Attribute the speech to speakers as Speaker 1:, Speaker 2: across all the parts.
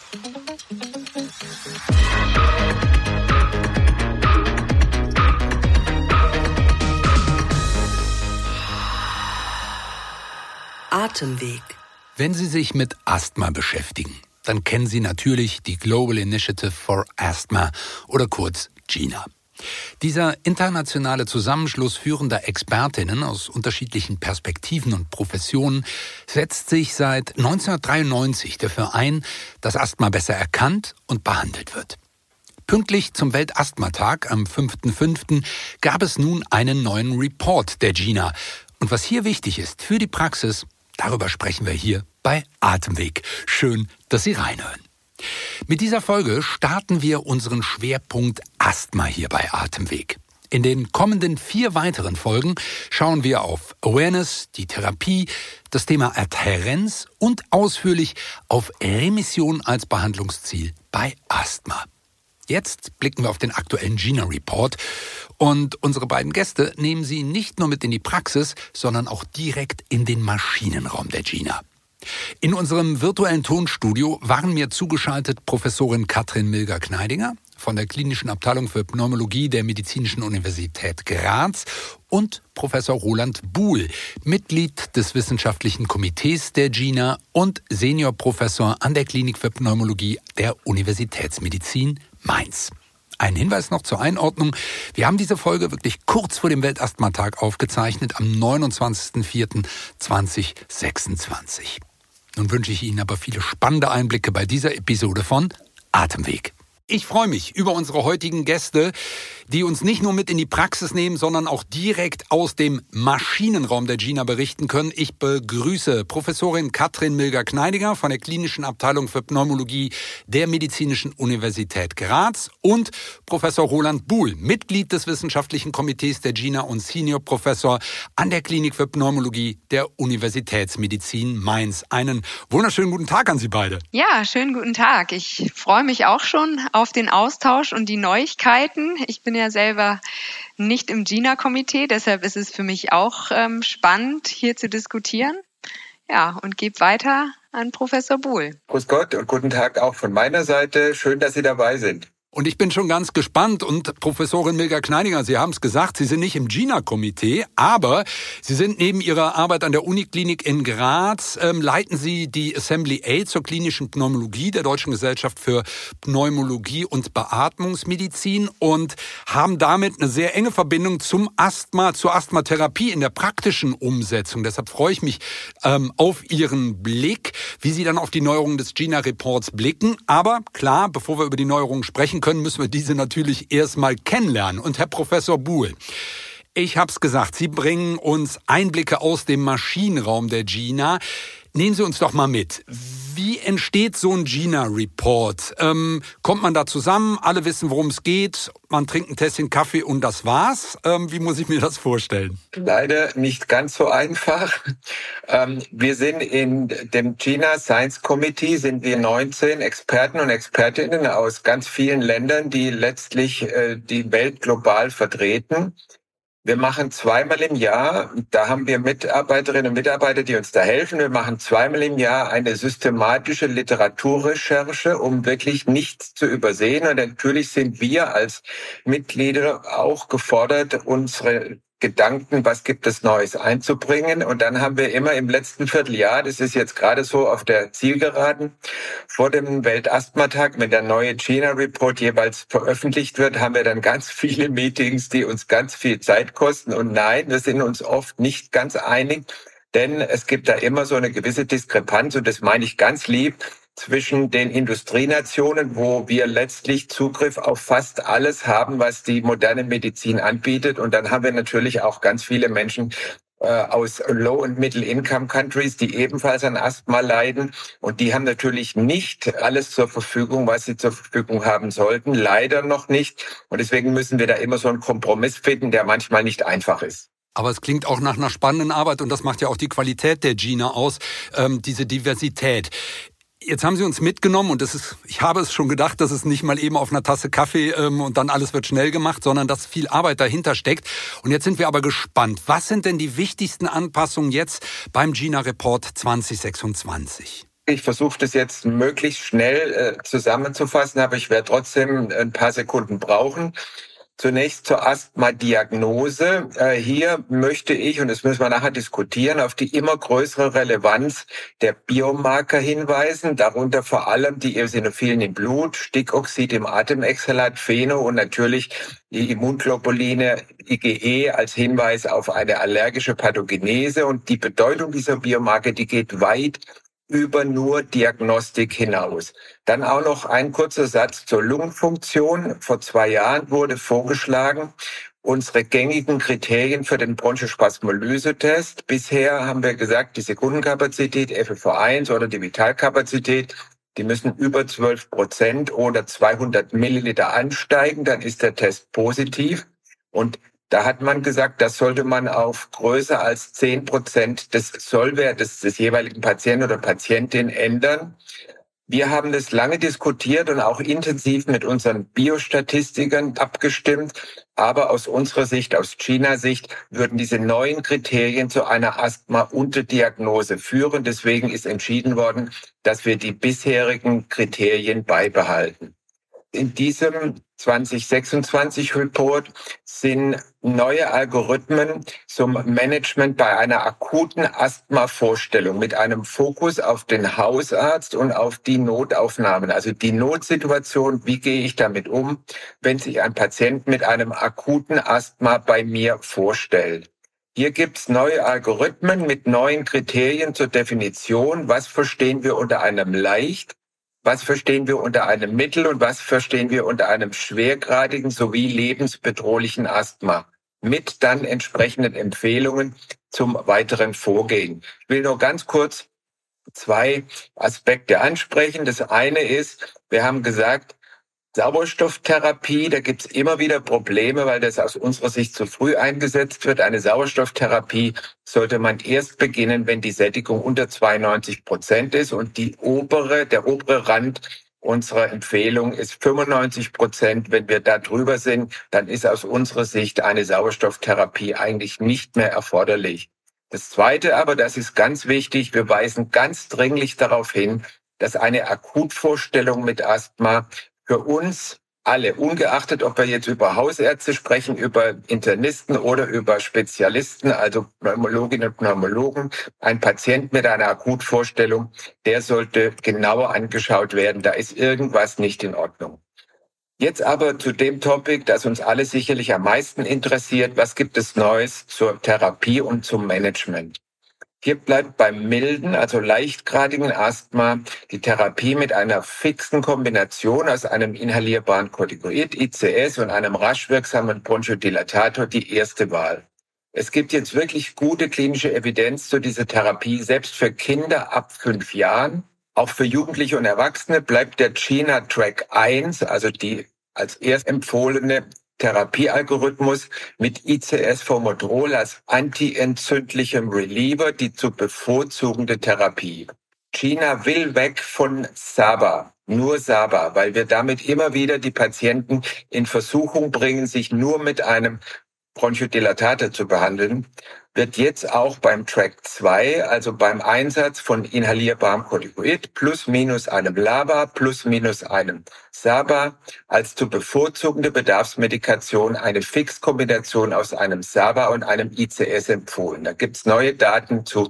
Speaker 1: Atemweg.
Speaker 2: Wenn Sie sich mit Asthma beschäftigen, dann kennen Sie natürlich die Global Initiative for Asthma oder kurz GINA. Dieser internationale Zusammenschluss führender Expertinnen aus unterschiedlichen Perspektiven und Professionen setzt sich seit 1993 dafür ein, dass Asthma besser erkannt und behandelt wird. Pünktlich zum Weltasthmatag am 5.5. gab es nun einen neuen Report der GINA. Und was hier wichtig ist für die Praxis, darüber sprechen wir hier bei Atemweg. Schön, dass Sie reinhören. Mit dieser Folge starten wir unseren Schwerpunkt Asthma hier bei Atemweg. In den kommenden 4 weiteren Folgen schauen wir auf Awareness, die Therapie, das Thema Adhärenz und ausführlich auf Remission als Behandlungsziel bei Asthma. Jetzt blicken wir auf den aktuellen GINA-Report und unsere beiden Gäste nehmen Sie nicht nur mit in die Praxis, sondern auch direkt in den Maschinenraum der GINA. In unserem virtuellen Tonstudio waren mir zugeschaltet Professorin Katrin Milger-Kneidinger von der Klinischen Abteilung für Pneumologie der Medizinischen Universität Graz und Professor Roland Buhl, Mitglied des Wissenschaftlichen Komitees der GINA und Seniorprofessor an der Klinik für Pneumologie der Universitätsmedizin Mainz. Ein Hinweis noch zur Einordnung. Wir haben diese Folge wirklich kurz vor dem Weltasthmatag aufgezeichnet, am 29.04.2026. Nun wünsche ich Ihnen aber viele spannende Einblicke bei dieser Episode von Atemweg. Ich freue mich über unsere heutigen Gäste, die uns nicht nur mit in die Praxis nehmen, sondern auch direkt aus dem Maschinenraum der GINA berichten können. Ich begrüße Professorin Katrin Milger-Kneidinger von der Klinischen Abteilung für Pneumologie der Medizinischen Universität Graz und Professor Roland Buhl, Mitglied des Wissenschaftlichen Komitees der GINA und Seniorprofessor an der Klinik für Pneumologie der Universitätsmedizin Mainz. Einen wunderschönen guten Tag an Sie beide.
Speaker 3: Ja, schönen guten Tag. Ich freue mich auch schon auf den Austausch und die Neuigkeiten. Ich bin ja selber nicht im GINA-Komitee, deshalb ist es für mich auch spannend, hier zu diskutieren. Ja, und gebe weiter an Professor Buhl.
Speaker 4: Grüß Gott und guten Tag auch von meiner Seite. Schön, dass Sie dabei sind.
Speaker 2: Und ich bin schon ganz gespannt. Und Professorin Milger-Kneidinger, Sie haben es gesagt, Sie sind nicht im GINA-Komitee, aber Sie sind neben Ihrer Arbeit an der Uniklinik in Graz, leiten Sie die Assembly A zur klinischen Pneumologie der Deutschen Gesellschaft für Pneumologie und Beatmungsmedizin und haben damit eine sehr enge Verbindung zum Asthma, zur Asthmatherapie in der praktischen Umsetzung. Deshalb freue ich mich auf Ihren Blick, wie Sie dann auf die Neuerungen des GINA-Reports blicken. Aber klar, bevor wir über die Neuerungen sprechen können, müssen wir diese natürlich erstmal kennenlernen. Und Herr Professor Buhl, ich habe es gesagt, Sie bringen uns Einblicke aus dem Maschinenraum der GINA. Nehmen Sie uns doch mal mit. Wie entsteht so ein GINA-Report? Kommt man da zusammen, alle wissen, worum es geht, man trinkt ein Tässchen Kaffee und das war's? Wie muss ich mir das vorstellen?
Speaker 4: Leider nicht ganz so einfach. Wir sind in dem GINA Science Committee, sind wir 19 Experten und Expertinnen aus ganz vielen Ländern, die letztlich die Welt global vertreten. Wir machen 2-mal im Jahr, da haben wir Mitarbeiterinnen und Mitarbeiter, die uns da helfen. Wir machen 2-mal im Jahr eine systematische Literaturrecherche, um wirklich nichts zu übersehen. Und natürlich sind wir als Mitglieder auch gefordert, unsere Gedanken, was gibt es Neues, einzubringen. Und dann haben wir immer im letzten Vierteljahr, das ist jetzt gerade so auf der Zielgeraden, vor dem Weltasthmatag, wenn der neue GINA-Report jeweils veröffentlicht wird, haben wir dann ganz viele Meetings, die uns ganz viel Zeit kosten. Und nein, wir sind uns oft nicht ganz einig, denn es gibt da immer so eine gewisse Diskrepanz, und das meine ich ganz lieb, zwischen den Industrienationen, wo wir letztlich Zugriff auf fast alles haben, was die moderne Medizin anbietet. Und dann haben wir natürlich auch ganz viele Menschen aus Low- und Middle-Income-Countries, die ebenfalls an Asthma leiden. Und die haben natürlich nicht alles zur Verfügung, was sie zur Verfügung haben sollten. Leider noch nicht. Und deswegen müssen wir da immer so einen Kompromiss finden, der manchmal nicht einfach ist.
Speaker 2: Aber es klingt auch nach einer spannenden Arbeit und das macht ja auch die Qualität der GINA aus, diese Diversität. Jetzt haben Sie uns mitgenommen und ich habe es schon gedacht, dass es nicht mal eben auf einer Tasse Kaffee und dann alles wird schnell gemacht, sondern dass viel Arbeit dahinter steckt. Und jetzt sind wir aber gespannt. Was sind denn die wichtigsten Anpassungen jetzt beim GINA-Report 2026?
Speaker 4: Ich versuche das jetzt möglichst schnell zusammenzufassen, aber ich werde trotzdem ein paar Sekunden brauchen. Zunächst zur Asthma-Diagnose. Hier möchte ich, und das müssen wir nachher diskutieren, auf die immer größere Relevanz der Biomarker hinweisen, darunter vor allem die Eosinophilen im Blut, Stickoxid im Atemexhalat, Pheno und natürlich die Immunglobuline IgE als Hinweis auf eine allergische Pathogenese. Und die Bedeutung dieser Biomarker, die geht weit über nur Diagnostik hinaus. Dann auch noch ein kurzer Satz zur Lungenfunktion. Vor 2 Jahren wurde vorgeschlagen, unsere gängigen Kriterien für den Bronchospasmolyse-Test. Bisher haben wir gesagt, die Sekundenkapazität, FEV1 oder die Vitalkapazität, die müssen über 12% oder 200 Milliliter ansteigen, dann ist der Test positiv. Und da hat man gesagt, das sollte man auf größer als 10% des Sollwertes des jeweiligen Patienten oder Patientin ändern. Wir haben das lange diskutiert und auch intensiv mit unseren Biostatistikern abgestimmt. Aber aus unserer Sicht, aus China-Sicht, würden diese neuen Kriterien zu einer Asthma-Unterdiagnose führen. Deswegen ist entschieden worden, dass wir die bisherigen Kriterien beibehalten. In diesem 2026-Report sind neue Algorithmen zum Management bei einer akuten Asthma-Vorstellung mit einem Fokus auf den Hausarzt und auf die Notaufnahmen. Also die Notsituation, wie gehe ich damit um, wenn sich ein Patient mit einem akuten Asthma bei mir vorstellt. Hier gibt's neue Algorithmen mit neuen Kriterien zur Definition. Was verstehen wir unter einem leicht? Was verstehen wir unter einem mittel- und was verstehen wir unter einem schwergradigen sowie lebensbedrohlichen Asthma? Mit dann entsprechenden Empfehlungen zum weiteren Vorgehen. Ich will nur ganz kurz 2 Aspekte ansprechen. Das eine ist, wir haben gesagt, Sauerstofftherapie, da gibt's immer wieder Probleme, weil das aus unserer Sicht zu früh eingesetzt wird. Eine Sauerstofftherapie sollte man erst beginnen, wenn die Sättigung unter 92% ist. Und der obere Rand unserer Empfehlung ist 95%. Wenn wir da drüber sind, dann ist aus unserer Sicht eine Sauerstofftherapie eigentlich nicht mehr erforderlich. Das Zweite aber, das ist ganz wichtig, wir weisen ganz dringlich darauf hin, dass eine Akutvorstellung mit Asthma für uns alle, ungeachtet, ob wir jetzt über Hausärzte sprechen, über Internisten oder über Spezialisten, also Pneumologinnen und Pneumologen, ein Patient mit einer Akutvorstellung, der sollte genauer angeschaut werden. Da ist irgendwas nicht in Ordnung. Jetzt aber zu dem Topic, das uns alle sicherlich am meisten interessiert. Was gibt es Neues zur Therapie und zum Management? Hier bleibt beim milden, also leichtgradigen Asthma die Therapie mit einer fixen Kombination aus einem inhalierbaren Corticoid, ICS, und einem rasch wirksamen Bronchodilatator die erste Wahl. Es gibt jetzt wirklich gute klinische Evidenz zu dieser Therapie, selbst für Kinder ab 5 Jahren. Auch für Jugendliche und Erwachsene bleibt der China-Track 1, also die als erst empfohlene Therapiealgorithmus mit ICS-Formoterol als antientzündlichem Reliever, die zu bevorzugende Therapie. China will weg von SABA, nur SABA, weil wir damit immer wieder die Patienten in Versuchung bringen, sich nur mit einem Bronchodilatator zu behandeln, wird jetzt auch beim Track 2, also beim Einsatz von inhalierbarem Corticoid plus minus einem LABA plus minus einem SABA als zu bevorzugende Bedarfsmedikation eine Fixkombination aus einem SABA und einem ICS empfohlen. Da gibt's neue Daten zu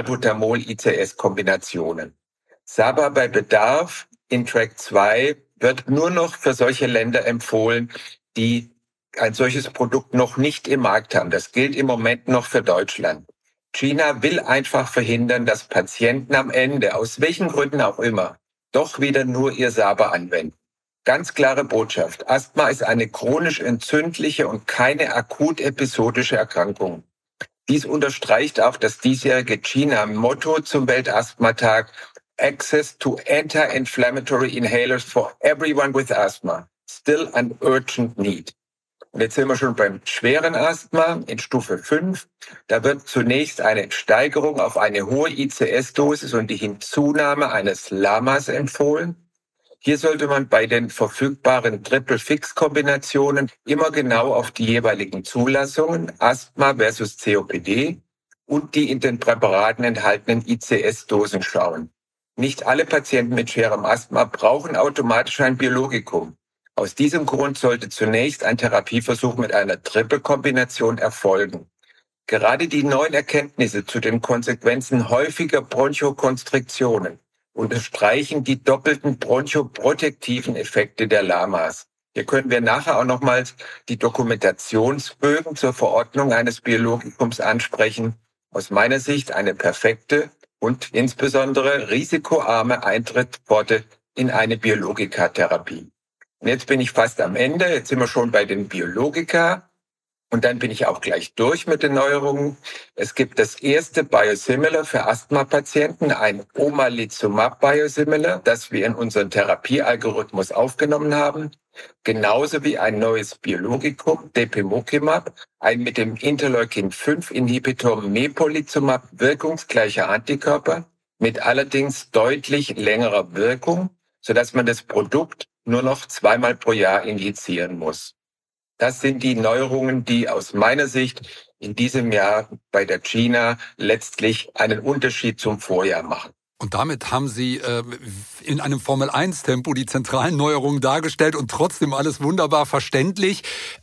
Speaker 4: Salbutamol-ICS-Kombinationen. SABA bei Bedarf in Track 2 wird nur noch für solche Länder empfohlen, die ein solches Produkt noch nicht im Markt haben. Das gilt im Moment noch für Deutschland. China will einfach verhindern, dass Patienten am Ende, aus welchen Gründen auch immer, doch wieder nur ihr SABA anwenden. Ganz klare Botschaft. Asthma ist eine chronisch entzündliche und keine akut episodische Erkrankung. Dies unterstreicht auch das diesjährige China-Motto zum Weltasthmatag: Access to anti-inflammatory inhalers for everyone with asthma. Still an urgent need. Und jetzt sind wir schon beim schweren Asthma in Stufe 5. Da wird zunächst eine Steigerung auf eine hohe ICS-Dosis und die Hinzunahme eines LAMAs empfohlen. Hier sollte man bei den verfügbaren Triple-Fix-Kombinationen immer genau auf die jeweiligen Zulassungen, Asthma versus COPD, und die in den Präparaten enthaltenen ICS-Dosen schauen. Nicht alle Patienten mit schwerem Asthma brauchen automatisch ein Biologikum. Aus diesem Grund sollte zunächst ein Therapieversuch mit einer Triple-Kombination erfolgen. Gerade die neuen Erkenntnisse zu den Konsequenzen häufiger Bronchokonstriktionen unterstreichen die doppelten bronchoprotektiven Effekte der LAMAs. Hier können wir nachher auch nochmals die Dokumentationsbögen zur Verordnung eines Biologikums ansprechen. Aus meiner Sicht eine perfekte und insbesondere risikoarme Eintrittspforte in eine Biologikatherapie. Und jetzt bin ich fast am Ende. Jetzt sind wir schon bei den Biologika. Und dann bin ich auch gleich durch mit den Neuerungen. Es gibt das erste Biosimilar für Asthma-Patienten, ein Omalizumab-Biosimilar, das wir in unseren Therapiealgorithmus aufgenommen haben. Genauso wie ein neues Biologikum, Depemokimab, ein mit dem Interleukin-5-Inhibitor Mepolizumab wirkungsgleicher Antikörper, mit allerdings deutlich längerer Wirkung, sodass man das Produkt nur noch 2-mal pro Jahr injizieren muss. Das sind die Neuerungen, die aus meiner Sicht in diesem Jahr bei der GINA letztlich einen Unterschied zum Vorjahr machen.
Speaker 2: Und damit haben Sie in einem Formel-1-Tempo die zentralen Neuerungen dargestellt und trotzdem alles wunderbar verständlich.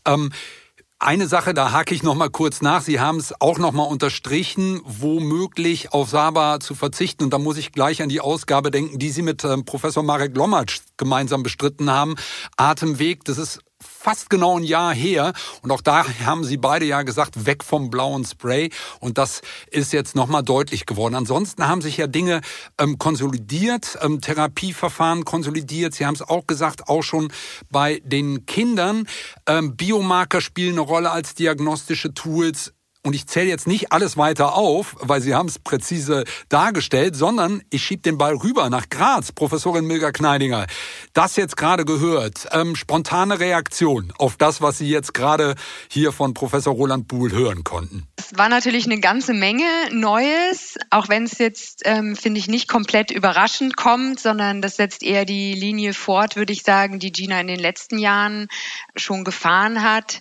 Speaker 2: Eine Sache, da hake ich noch mal kurz nach. Sie haben es auch noch mal unterstrichen, womöglich auf SABA zu verzichten. Und da muss ich gleich an die Ausgabe denken, die Sie mit Professor Marek Lomatsch gemeinsam bestritten haben. Atemweg, das ist fast genau ein Jahr her. Und auch da haben Sie beide ja gesagt, weg vom blauen Spray. Und das ist jetzt nochmal deutlich geworden. Ansonsten haben sich ja Dinge konsolidiert, Therapieverfahren konsolidiert. Sie haben es auch gesagt, auch schon bei den Kindern. Biomarker spielen eine Rolle als diagnostische Tools. Und ich zähle jetzt nicht alles weiter auf, weil Sie haben es präzise dargestellt, sondern ich schiebe den Ball rüber nach Graz, Professorin Milka Kneidinger. Das jetzt gerade gehört, spontane Reaktion auf das, was Sie jetzt gerade hier von Professor Roland Buhl hören konnten.
Speaker 3: Es war natürlich eine ganze Menge Neues, auch wenn es jetzt, finde ich, nicht komplett überraschend kommt, sondern das setzt eher die Linie fort, würde ich sagen, die GINA in den letzten Jahren schon gefahren hat.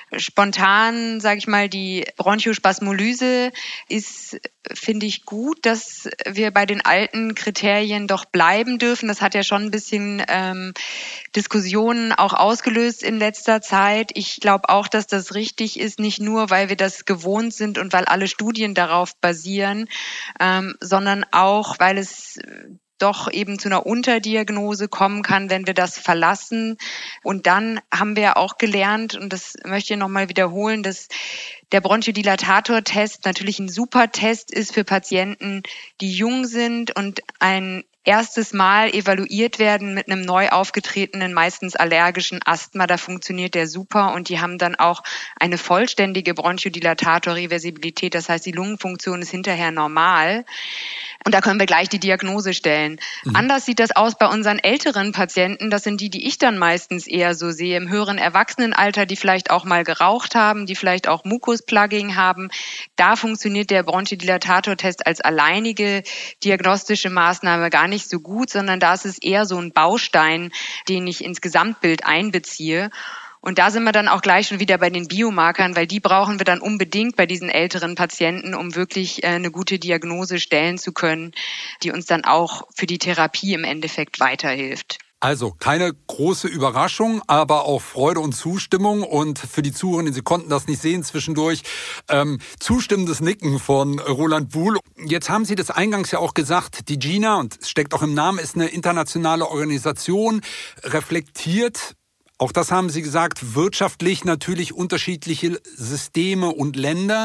Speaker 3: Spontan, sage ich mal, die Bronchospasmolyse ist, finde ich, gut, dass wir bei den alten Kriterien doch bleiben dürfen. Das hat ja schon ein bisschen Diskussionen auch ausgelöst in letzter Zeit. Ich glaube auch, dass das richtig ist, nicht nur, weil wir das gewohnt sind und weil alle Studien darauf basieren, sondern auch, weil es doch eben zu einer Unterdiagnose kommen kann, wenn wir das verlassen. Und dann haben wir auch gelernt, und das möchte ich nochmal wiederholen, dass der Bronchodilatator-Test natürlich ein super Test ist für Patienten, die jung sind und ein erstes Mal evaluiert werden mit einem neu aufgetretenen, meistens allergischen Asthma. Da funktioniert der super und die haben dann auch eine vollständige Bronchodilatator-Reversibilität. Das heißt, die Lungenfunktion ist hinterher normal. Und da können wir gleich die Diagnose stellen. Anders sieht das aus bei unseren älteren Patienten. Das sind die ich dann meistens eher so sehe, im höheren Erwachsenenalter, die vielleicht auch mal geraucht haben, die vielleicht auch Mucusplugging haben. Da funktioniert der Bronchodilatator-Test als alleinige diagnostische Maßnahme gar nicht so gut, sondern da ist es eher so ein Baustein, den ich ins Gesamtbild einbeziehe. Und da sind wir dann auch gleich schon wieder bei den Biomarkern, weil die brauchen wir dann unbedingt bei diesen älteren Patienten, um wirklich eine gute Diagnose stellen zu können, die uns dann auch für die Therapie im Endeffekt weiterhilft.
Speaker 2: Also keine große Überraschung, aber auch Freude und Zustimmung. Und für die Zuhörenden, Sie konnten das nicht sehen zwischendurch, zustimmendes Nicken von Roland Buhl. Jetzt haben Sie das eingangs ja auch gesagt, die GINA, und es steckt auch im Namen, ist eine internationale Organisation, reflektiert, auch das haben Sie gesagt, wirtschaftlich natürlich unterschiedliche Systeme und Länder.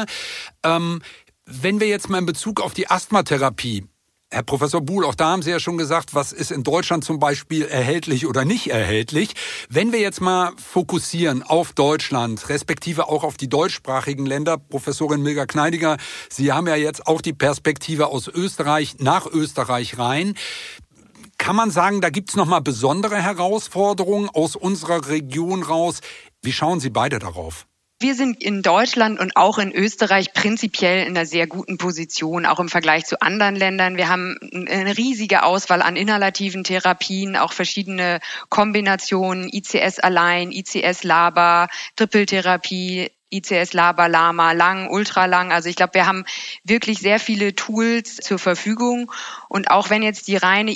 Speaker 2: Wenn wir jetzt mal in Bezug auf die Asthmatherapie, Herr Professor Buhl, auch da haben Sie ja schon gesagt, was ist in Deutschland zum Beispiel erhältlich oder nicht erhältlich. Wenn wir jetzt mal fokussieren auf Deutschland, respektive auch auf die deutschsprachigen Länder, Professorin Milka Kneidinger, Sie haben ja jetzt auch die Perspektive aus Österreich nach Österreich rein. Kann man sagen, da gibt's nochmal besondere Herausforderungen aus unserer Region raus? Wie schauen Sie beide darauf?
Speaker 3: Wir sind in Deutschland und auch in Österreich prinzipiell in einer sehr guten Position, auch im Vergleich zu anderen Ländern. Wir haben eine riesige Auswahl an inhalativen Therapien, auch verschiedene Kombinationen, ICS allein, ICS-LABA, Trippeltherapie, ICS LABA/LAMA, lang, ultralang. Also ich glaube, wir haben wirklich sehr viele Tools zur Verfügung. Und auch wenn jetzt die reine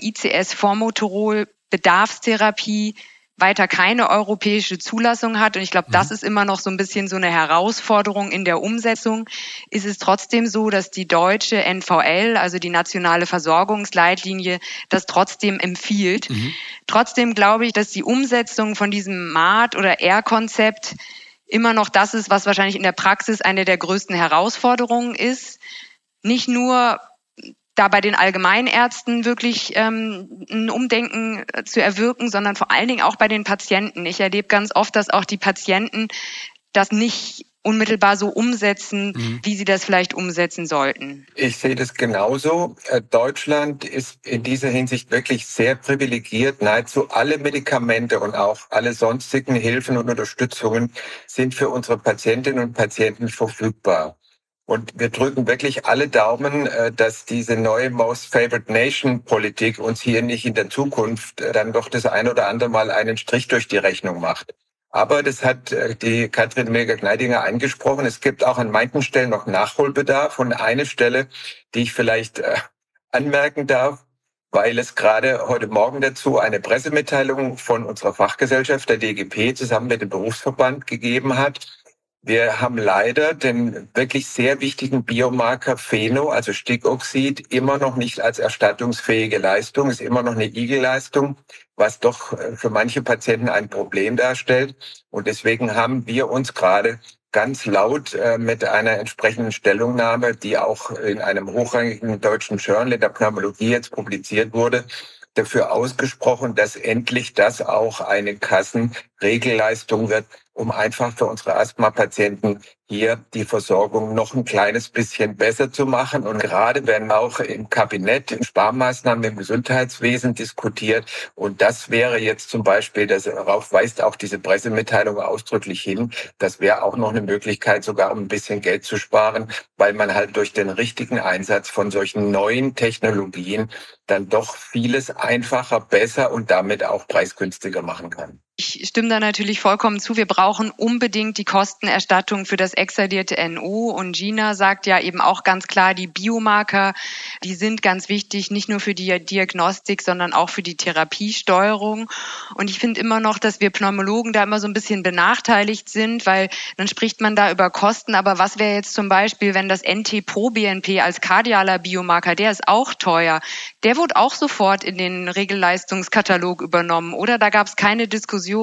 Speaker 3: ICS-Formoterol-Bedarfstherapie weiter keine europäische Zulassung hat, und ich glaube, das ist immer noch so ein bisschen so eine Herausforderung in der Umsetzung, ist es trotzdem so, dass die deutsche NVL, also die nationale Versorgungsleitlinie, das trotzdem empfiehlt. Trotzdem glaube ich, dass die Umsetzung von diesem MART- oder R-Konzept immer noch das ist, was wahrscheinlich in der Praxis eine der größten Herausforderungen ist. Nicht nur da bei den Allgemeinärzten wirklich ein Umdenken zu erwirken, sondern vor allen Dingen auch bei den Patienten. Ich erlebe ganz oft, dass auch die Patienten das nicht unmittelbar so umsetzen, wie sie das vielleicht umsetzen sollten.
Speaker 4: Ich sehe das genauso. Deutschland ist in dieser Hinsicht wirklich sehr privilegiert. Nahezu alle Medikamente und auch alle sonstigen Hilfen und Unterstützungen sind für unsere Patientinnen und Patienten verfügbar. Und wir drücken wirklich alle Daumen, dass diese neue Most Favored Nation Politik uns hier nicht in der Zukunft dann doch das ein oder andere Mal einen Strich durch die Rechnung macht. Aber das hat die Katrin Milger-Gneidinger angesprochen. Es gibt auch an manchen Stellen noch Nachholbedarf. Und eine Stelle, die ich vielleicht anmerken darf, weil es gerade heute Morgen dazu eine Pressemitteilung von unserer Fachgesellschaft, der DGP, zusammen mit dem Berufsverband gegeben hat. Wir haben leider den wirklich sehr wichtigen Biomarker Pheno, also Stickoxid, immer noch nicht als erstattungsfähige Leistung, ist immer noch eine IG-Leistung, was doch für manche Patienten ein Problem darstellt. Und deswegen haben wir uns gerade ganz laut mit einer entsprechenden Stellungnahme, die auch in einem hochrangigen deutschen Journal in der Pneumologie jetzt publiziert wurde, dafür ausgesprochen, dass endlich das auch eine Kassenregelleistung wird, um einfach für unsere Asthma-Patienten hier die Versorgung noch ein kleines bisschen besser zu machen. Und gerade werden auch im Kabinett Sparmaßnahmen im Gesundheitswesen diskutiert. Und das wäre jetzt zum Beispiel, darauf weist auch diese Pressemitteilung ausdrücklich hin, das wäre auch noch eine Möglichkeit, sogar um ein bisschen Geld zu sparen, weil man halt durch den richtigen Einsatz von solchen neuen Technologien dann doch vieles einfacher, besser und damit auch preisgünstiger machen kann.
Speaker 3: Ich stimme da natürlich vollkommen zu. Wir brauchen unbedingt die Kostenerstattung für das exadierte NO. Und Gina sagt ja eben auch ganz klar, die Biomarker, die sind ganz wichtig, nicht nur für die Diagnostik, sondern auch für die Therapiesteuerung. Und ich finde immer noch, dass wir Pneumologen da immer so ein bisschen benachteiligt sind, weil dann spricht man da über Kosten. Aber was wäre jetzt zum Beispiel, wenn das NT-proBNP als kardialer Biomarker, der ist auch teuer, der wurde auch sofort in den Regelleistungskatalog übernommen, oder? Da gab es keine Diskussion.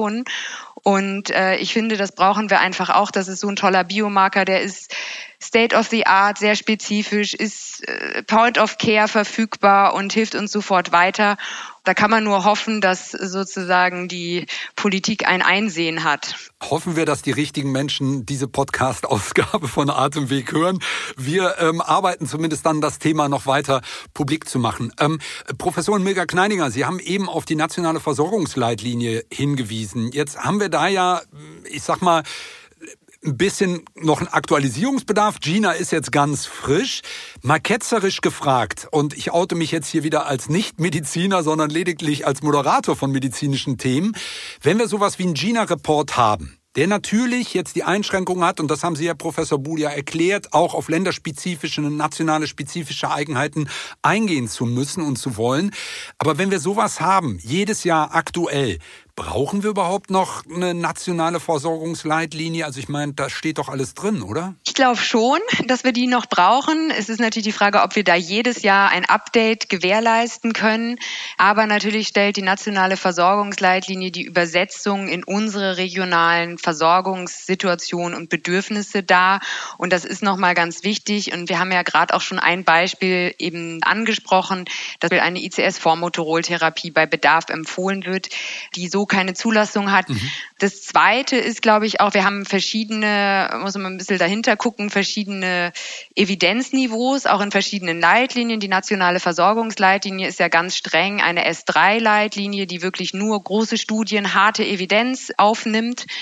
Speaker 3: Und ich finde, das brauchen wir einfach auch. Das ist so ein toller Biomarker, der ist State of the Art, sehr spezifisch, ist Point of Care verfügbar und hilft uns sofort weiter. Da kann man nur hoffen, dass sozusagen die Politik ein Einsehen hat.
Speaker 2: Hoffen wir, dass die richtigen Menschen diese Podcast-Ausgabe von Atemweg hören. Wir arbeiten zumindest dann, das Thema noch weiter publik zu machen. Professorin Milger-Gneidinger, Sie haben eben auf die nationale Versorgungsleitlinie hingewiesen. Jetzt haben wir da ja, ich sag mal, ein bisschen noch ein Aktualisierungsbedarf. Gina ist jetzt ganz frisch. Mal ketzerisch gefragt, und ich oute mich jetzt hier wieder als Nicht-Mediziner, sondern lediglich als Moderator von medizinischen Themen. Wenn wir sowas wie einen Gina-Report haben, der natürlich jetzt die Einschränkung hat, und das haben Sie, Herr Professor Buhl, ja erklärt, auch auf länderspezifische und nationale spezifische Eigenheiten eingehen zu müssen und zu wollen. Aber wenn wir sowas haben, jedes Jahr aktuell, brauchen wir überhaupt noch eine nationale Versorgungsleitlinie? Also ich meine, da steht doch alles drin, oder?
Speaker 3: Ich glaube schon, dass wir die noch brauchen. Es ist natürlich die Frage, ob wir da jedes Jahr ein Update gewährleisten können. Aber natürlich stellt die nationale Versorgungsleitlinie die Übersetzung in unsere regionalen Versorgungssituationen und Bedürfnisse dar. Und das ist nochmal ganz wichtig. Und wir haben ja gerade auch schon ein Beispiel eben angesprochen, dass eine ICS-Formoterol-Therapie bei Bedarf empfohlen wird, die so keine Zulassung hat. Das Zweite ist, glaube ich, auch, wir haben verschiedene, muss man ein bisschen dahinter gucken, verschiedene Evidenzniveaus, auch in verschiedenen Leitlinien. Die nationale Versorgungsleitlinie ist ja ganz streng eine S3-Leitlinie, die wirklich nur große Studien, harte Evidenz aufnimmt.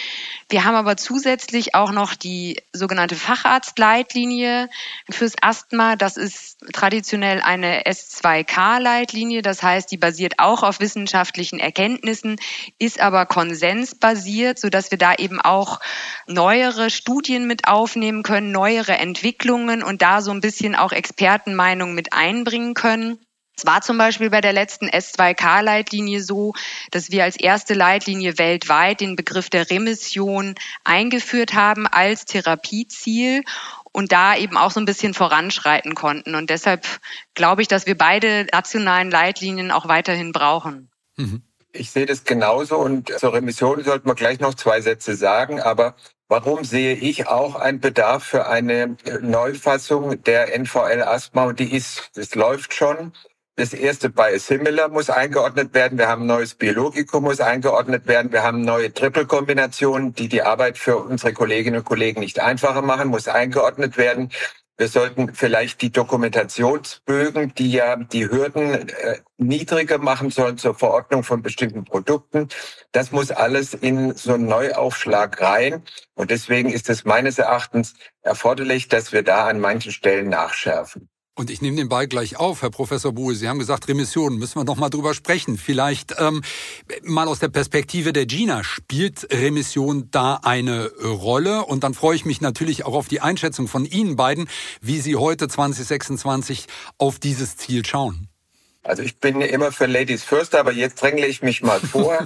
Speaker 3: Wir haben aber zusätzlich auch noch die sogenannte Facharztleitlinie fürs Asthma. Das ist traditionell eine S2K-Leitlinie. Das heißt, die basiert auch auf wissenschaftlichen Erkenntnissen, ist aber konsensbasiert, sodass wir da eben auch neuere Studien mit aufnehmen können, neuere Entwicklungen und da so ein bisschen auch Expertenmeinungen mit einbringen können. Es war zum Beispiel bei der letzten S2K-Leitlinie so, dass wir als erste Leitlinie weltweit den Begriff der Remission eingeführt haben als Therapieziel und da eben auch so ein bisschen voranschreiten konnten. Und deshalb glaube ich, dass wir beide nationalen Leitlinien auch weiterhin brauchen.
Speaker 4: Ich sehe das genauso und zur Remission sollten wir gleich noch 2 Sätze sagen, aber warum sehe ich auch einen Bedarf für eine Neufassung der NVL-Asthma? Und das läuft schon. Das erste Biosimilar muss eingeordnet werden. Wir haben ein neues Biologikum, muss eingeordnet werden. Wir haben neue Triple-Kombinationen, die Arbeit für unsere Kolleginnen und Kollegen nicht einfacher machen, muss eingeordnet werden. Wir sollten vielleicht die Dokumentationsbögen, die ja die Hürden niedriger machen sollen zur Verordnung von bestimmten Produkten. Das muss alles in so einen Neuaufschlag rein. Und deswegen ist es meines Erachtens erforderlich, dass wir da an manchen Stellen nachschärfen.
Speaker 2: Und ich nehme den Ball gleich auf, Herr Professor Buhl. Sie haben gesagt, Remission, müssen wir noch mal drüber sprechen. Vielleicht mal aus der Perspektive der GINA. Spielt Remission da eine Rolle? Und dann freue ich mich natürlich auch auf die Einschätzung von Ihnen beiden, wie Sie heute 2026 auf dieses Ziel schauen.
Speaker 4: Also ich bin immer für Ladies First, aber jetzt drängle ich mich mal vor.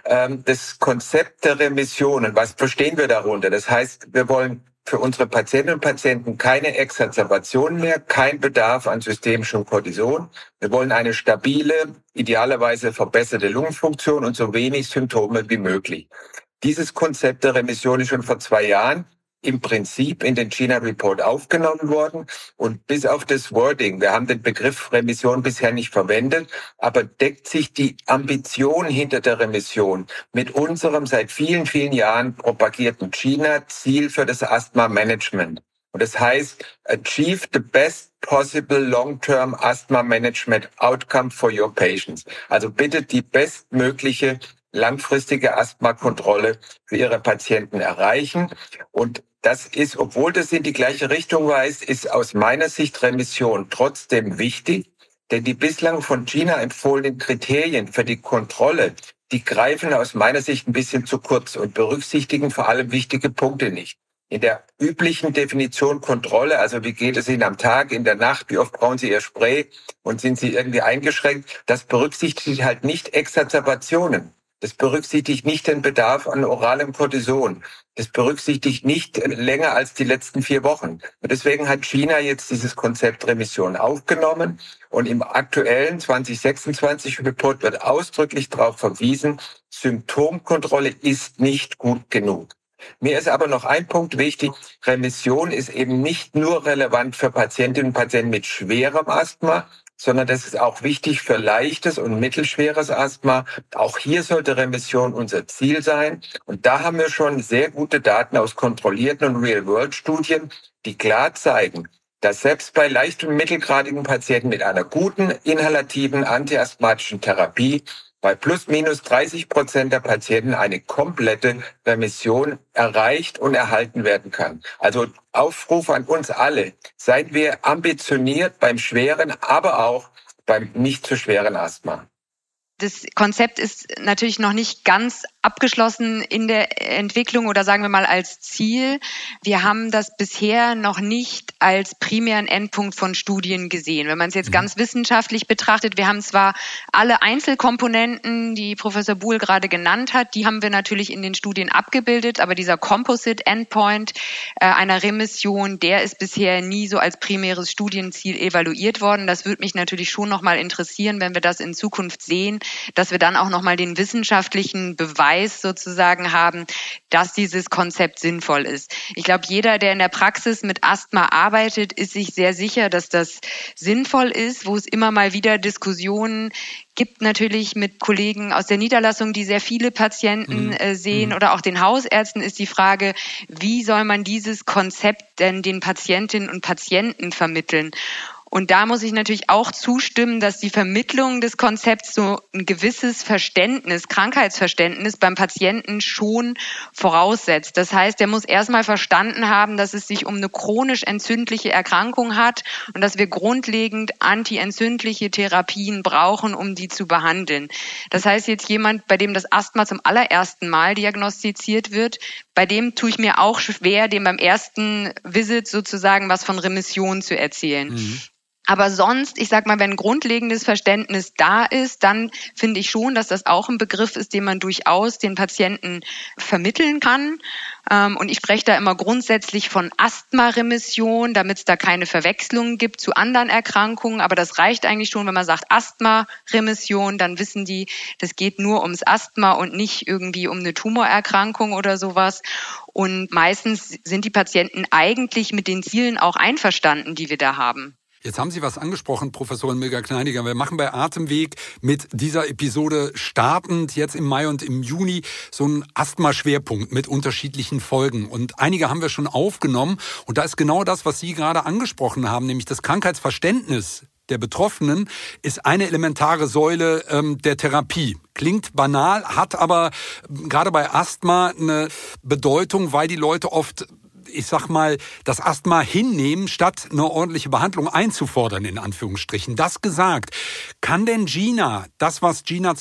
Speaker 4: Das Konzept der Remissionen, was verstehen wir darunter? Das heißt, wir wollen für unsere Patientinnen und Patienten keine Exacerbationen mehr, kein Bedarf an systemischem Cortison. Wir wollen eine stabile, idealerweise verbesserte Lungenfunktion und so wenig Symptome wie möglich. Dieses Konzept der Remission ist schon vor 2 Jahren im Prinzip in den GINA Report aufgenommen worden und bis auf das Wording, wir haben den Begriff Remission bisher nicht verwendet, aber deckt sich die Ambition hinter der Remission mit unserem seit vielen, vielen Jahren propagierten GINA-Ziel für das Asthma-Management. Und das heißt, achieve the best possible long-term Asthma Management outcome for your patients. Also bitte die bestmögliche langfristige Asthmakontrolle für Ihre Patienten erreichen. Und das ist, obwohl das in die gleiche Richtung weist, ist aus meiner Sicht Remission trotzdem wichtig, denn die bislang von GINA empfohlenen Kriterien für die Kontrolle, die greifen aus meiner Sicht ein bisschen zu kurz und berücksichtigen vor allem wichtige Punkte nicht. In der üblichen Definition Kontrolle, also wie geht es Ihnen am Tag, in der Nacht, wie oft brauchen Sie Ihr Spray und sind Sie irgendwie eingeschränkt, das berücksichtigt halt nicht Exacerbationen. Das berücksichtigt nicht den Bedarf an oralem Cortison. Das berücksichtigt nicht länger als die letzten 4 Wochen. Und deswegen hat GINA jetzt dieses Konzept Remission aufgenommen. Und im aktuellen 2026 Report wird ausdrücklich darauf verwiesen, Symptomkontrolle ist nicht gut genug. Mir ist aber noch ein Punkt wichtig. Remission ist eben nicht nur relevant für Patientinnen und Patienten mit schwerem Asthma, sondern das ist auch wichtig für leichtes und mittelschweres Asthma. Auch hier sollte Remission unser Ziel sein. Und da haben wir schon sehr gute Daten aus kontrollierten und Real-World-Studien, die klar zeigen, dass selbst bei leicht- und mittelgradigen Patienten mit einer guten inhalativen antiasthmatischen Therapie bei plus minus 30% der Patienten eine komplette Remission erreicht und erhalten werden kann. Also Aufruf an uns alle, seien wir ambitioniert beim schweren, aber auch beim nicht zu schweren Asthma.
Speaker 3: Das Konzept ist natürlich noch nicht ganz abgeschlossen in der Entwicklung oder sagen wir mal als Ziel. Wir haben das bisher noch nicht als primären Endpunkt von Studien gesehen. Wenn man es jetzt ganz wissenschaftlich betrachtet, wir haben zwar alle Einzelkomponenten, die Professor Buhl gerade genannt hat, die haben wir natürlich in den Studien abgebildet, aber dieser Composite Endpoint einer Remission, der ist bisher nie so als primäres Studienziel evaluiert worden. Das würde mich natürlich schon noch mal interessieren, wenn wir das in Zukunft sehen, dass wir dann auch nochmal den wissenschaftlichen Beweis sozusagen haben, dass dieses Konzept sinnvoll ist. Ich glaube, jeder, der in der Praxis mit Asthma arbeitet, ist sich sehr sicher, dass das sinnvoll ist, wo es immer mal wieder Diskussionen gibt, natürlich mit Kollegen aus der Niederlassung, die sehr viele Patienten sehen oder auch den Hausärzten ist die Frage, wie soll man dieses Konzept denn den Patientinnen und Patienten vermitteln? Und da muss ich natürlich auch zustimmen, dass die Vermittlung des Konzepts so ein gewisses Verständnis, Krankheitsverständnis beim Patienten schon voraussetzt. Das heißt, er muss erstmal verstanden haben, dass es sich um eine chronisch entzündliche Erkrankung hat und dass wir grundlegend antientzündliche Therapien brauchen, um die zu behandeln. Das heißt, jetzt jemand, bei dem das Asthma zum allerersten Mal diagnostiziert wird, bei dem tue ich mir auch schwer, dem beim ersten Visit sozusagen was von Remission zu erzählen. Aber sonst, ich sag mal, wenn ein grundlegendes Verständnis da ist, dann finde ich schon, dass das auch ein Begriff ist, den man durchaus den Patienten vermitteln kann. Und ich spreche da immer grundsätzlich von Asthma-Remission, damit es da keine Verwechslungen gibt zu anderen Erkrankungen. Aber das reicht eigentlich schon, wenn man sagt Asthma-Remission, dann wissen die, das geht nur ums Asthma und nicht irgendwie um eine Tumorerkrankung oder sowas. Und meistens sind die Patienten eigentlich mit den Zielen auch einverstanden, die wir da haben.
Speaker 2: Jetzt haben Sie was angesprochen, Professorin Milger-Kneiniger. Wir machen bei Atemweg mit dieser Episode startend jetzt im Mai und im Juni so einen Asthma-Schwerpunkt mit unterschiedlichen Folgen. Und einige haben wir schon aufgenommen. Und da ist genau das, was Sie gerade angesprochen haben, nämlich das Krankheitsverständnis der Betroffenen ist eine elementare Säule der Therapie. Klingt banal, hat aber gerade bei Asthma eine Bedeutung, weil die Leute oft, ich sag mal, das Asthma hinnehmen, statt eine ordentliche Behandlung einzufordern, in Anführungsstrichen. Das gesagt, kann denn GINA, das was GINA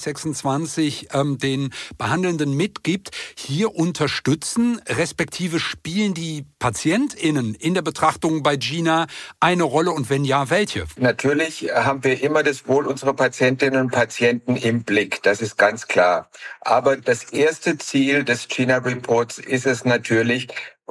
Speaker 2: 2026 den Behandelnden mitgibt, hier unterstützen, respektive spielen die PatientInnen in der Betrachtung bei GINA eine Rolle und wenn ja, welche?
Speaker 4: Natürlich haben wir immer das Wohl unserer Patientinnen und Patienten im Blick, das ist ganz klar. Aber das erste Ziel des GINA-Reports ist es natürlich,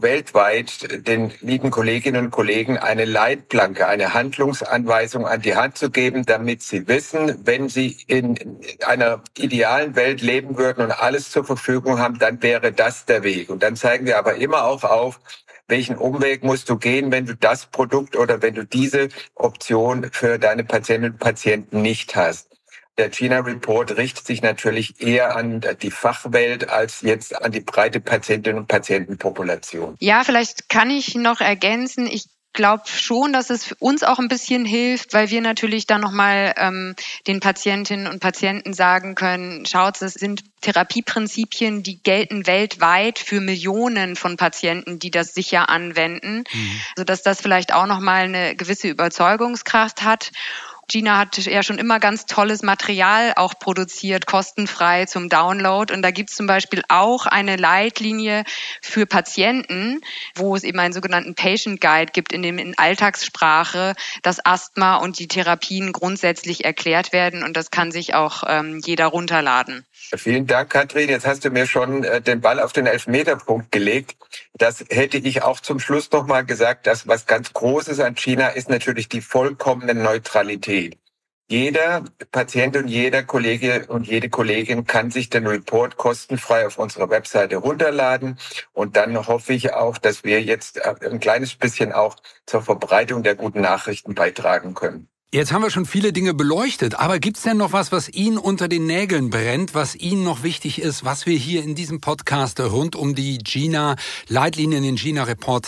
Speaker 4: weltweit den lieben Kolleginnen und Kollegen eine Leitplanke, eine Handlungsanweisung an die Hand zu geben, damit sie wissen, wenn sie in einer idealen Welt leben würden und alles zur Verfügung haben, dann wäre das der Weg. Und dann zeigen wir aber immer auch auf, welchen Umweg musst du gehen, wenn du das Produkt oder wenn du diese Option für deine Patientinnen und Patienten nicht hast. Der GINA-Report richtet sich natürlich eher an die Fachwelt als jetzt an die breite Patientinnen- und Patientenpopulation.
Speaker 3: Ja, vielleicht kann ich noch ergänzen. Ich glaube schon, dass es für uns auch ein bisschen hilft, weil wir natürlich dann nochmal den Patientinnen und Patienten sagen können, schaut, das sind Therapieprinzipien, die gelten weltweit für Millionen von Patienten, die das sicher anwenden, sodass das vielleicht auch nochmal eine gewisse Überzeugungskraft hat. GINA hat ja schon immer ganz tolles Material auch produziert, kostenfrei zum Download. Und da gibt es zum Beispiel auch eine Leitlinie für Patienten, wo es eben einen sogenannten Patient Guide gibt, in dem in Alltagssprache das Asthma und die Therapien grundsätzlich erklärt werden. Und das kann sich auch jeder runterladen.
Speaker 4: Vielen Dank, Katrin. Jetzt hast du mir schon den Ball auf den Elfmeterpunkt gelegt. Das hätte ich auch zum Schluss noch mal gesagt. Das, was ganz Großes an GINA ist natürlich die vollkommene Neutralität. Jeder Patient und jeder Kollege und jede Kollegin kann sich den Report kostenfrei auf unserer Webseite runterladen. Und dann hoffe ich auch, dass wir jetzt ein kleines bisschen auch zur Verbreitung der guten Nachrichten beitragen können.
Speaker 2: Jetzt haben wir schon viele Dinge beleuchtet, aber gibt's denn noch was Ihnen unter den Nägeln brennt, was Ihnen noch wichtig ist, was wir hier in diesem Podcast rund um die GINA-Leitlinien, den GINA-Report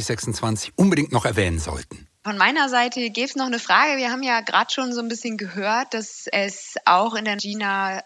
Speaker 2: 2026 unbedingt noch erwähnen sollten?
Speaker 3: Von meiner Seite gäbe es noch eine Frage. Wir haben ja gerade schon so ein bisschen gehört, dass es auch in der GINA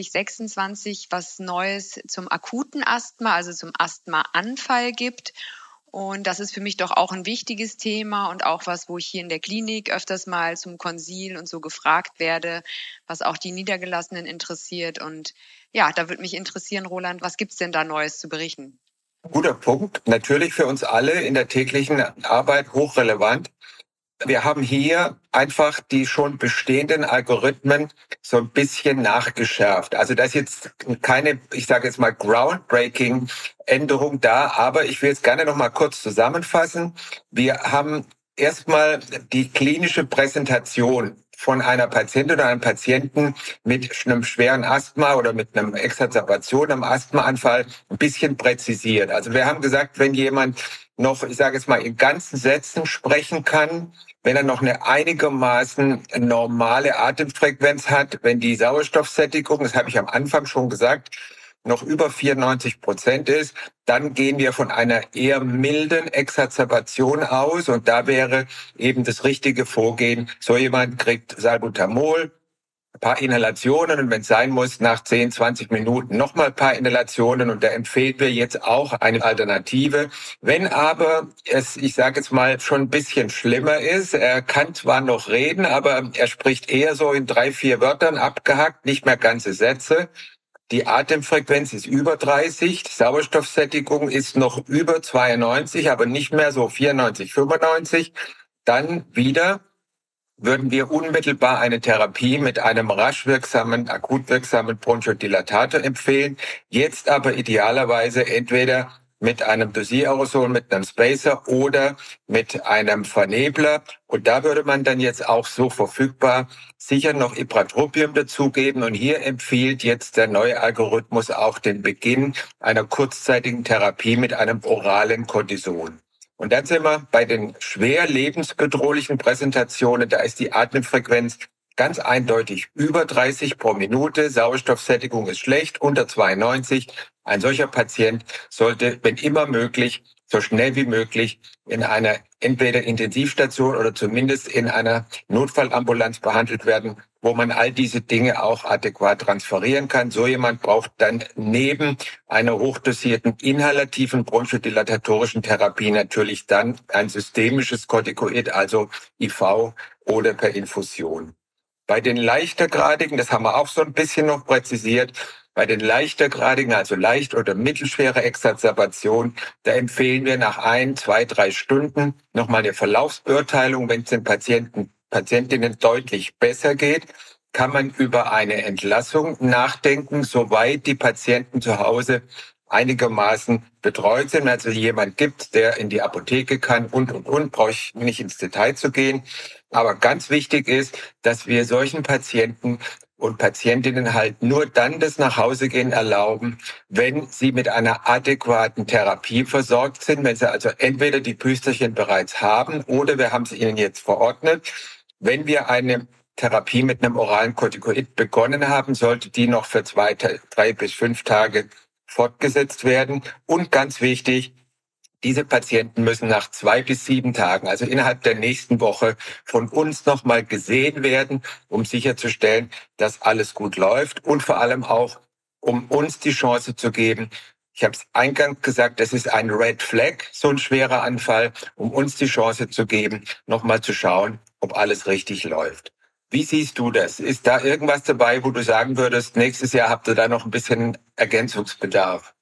Speaker 3: 2026 was Neues zum akuten Asthma, also zum Asthmaanfall gibt. Und das ist für mich doch auch ein wichtiges Thema und auch was, wo ich hier in der Klinik öfters mal zum Konsil und so gefragt werde, was auch die Niedergelassenen interessiert. Und ja, da würde mich interessieren, Roland, was gibt's denn da Neues zu berichten?
Speaker 4: Guter Punkt. Natürlich für uns alle in der täglichen Arbeit hochrelevant. Wir haben hier einfach die schon bestehenden Algorithmen so ein bisschen nachgeschärft. Also da ist jetzt keine, ich sage jetzt mal, groundbreaking Änderung da, aber ich will jetzt gerne noch mal kurz zusammenfassen. Wir haben erstmal die klinische Präsentation von einer Patientin oder einem Patienten mit einem schweren Asthma oder mit einer Exacerbation am Asthmaanfall ein bisschen präzisiert. Also wir haben gesagt, wenn jemand noch, ich sage jetzt mal, in ganzen Sätzen sprechen kann, wenn er noch eine einigermaßen normale Atemfrequenz hat, wenn die Sauerstoffsättigung, das habe ich am Anfang schon gesagt, noch über 94% ist, dann gehen wir von einer eher milden Exacerbation aus und da wäre eben das richtige Vorgehen. So jemand kriegt Salbutamol, ein paar Inhalationen und wenn es sein muss, nach 10, 20 Minuten nochmal ein paar Inhalationen und da empfehlen wir jetzt auch eine Alternative. Wenn aber es, ich sage jetzt mal, schon ein bisschen schlimmer ist, er kann zwar noch reden, aber er spricht eher so in 3, 4 Wörtern abgehackt, nicht mehr ganze Sätze. Die Atemfrequenz ist über 30, die Sauerstoffsättigung ist noch über 92, aber nicht mehr so 94, 95. Dann wieder würden wir unmittelbar eine Therapie mit einem rasch wirksamen, akut wirksamen Bronchodilatator empfehlen. Jetzt aber idealerweise entweder mit einem Dosiererosol, mit einem Spacer oder mit einem Vernebler. Und da würde man dann jetzt auch so verfügbar sicher noch Ipratropium dazugeben. Und hier empfiehlt jetzt der neue Algorithmus auch den Beginn einer kurzzeitigen Therapie mit einem oralen Cortison. Und dann sind wir bei den schwer lebensbedrohlichen Präsentationen. Da ist die Atemfrequenz ganz eindeutig über 30 pro Minute. Sauerstoffsättigung ist schlecht, unter 92. Ein solcher Patient sollte, wenn immer möglich, so schnell wie möglich in einer entweder Intensivstation oder zumindest in einer Notfallambulanz behandelt werden, wo man all diese Dinge auch adäquat transferieren kann. So jemand braucht dann neben einer hochdosierten inhalativen bronchodilatatorischen Therapie natürlich dann ein systemisches Corticoid, also IV oder per Infusion. Bei den leichtergradigen, das haben wir auch so ein bisschen noch präzisiert, bei den leichtergradigen, also leicht oder mittelschwere Exacerbation, da empfehlen wir nach 1, 2, 3 Stunden nochmal eine Verlaufsbeurteilung. Wenn es den Patientinnen deutlich besser geht, kann man über eine Entlassung nachdenken, soweit die Patienten zu Hause einigermaßen betreut sind, also jemand gibt, der in die Apotheke kann und, brauche ich nicht ins Detail zu gehen. Aber ganz wichtig ist, dass wir solchen Patienten und Patientinnen halt nur dann das Nachhausegehen erlauben, wenn sie mit einer adäquaten Therapie versorgt sind, wenn sie also entweder die Büsterchen bereits haben oder wir haben sie ihnen jetzt verordnet. Wenn wir eine Therapie mit einem oralen Corticoid begonnen haben, sollte die noch für 2, 3 bis 5 Tage fortgesetzt werden. Und ganz wichtig, diese Patienten müssen nach 2 bis 7 Tagen, also innerhalb der nächsten Woche, von uns nochmal gesehen werden, um sicherzustellen, dass alles gut läuft und vor allem auch, um uns die Chance zu geben, ich habe es eingangs gesagt, das ist ein Red Flag, so ein schwerer Anfall, um uns die Chance zu geben, nochmal zu schauen, ob alles richtig läuft. Wie siehst du das? Ist da irgendwas dabei, wo du sagen würdest, nächstes Jahr habt ihr da noch ein bisschen Ergänzungsbedarf?